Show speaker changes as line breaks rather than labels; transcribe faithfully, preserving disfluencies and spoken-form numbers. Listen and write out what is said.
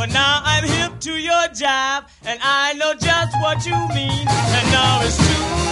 But now I'm hip to your jive, and I know just what you mean. And now it's true.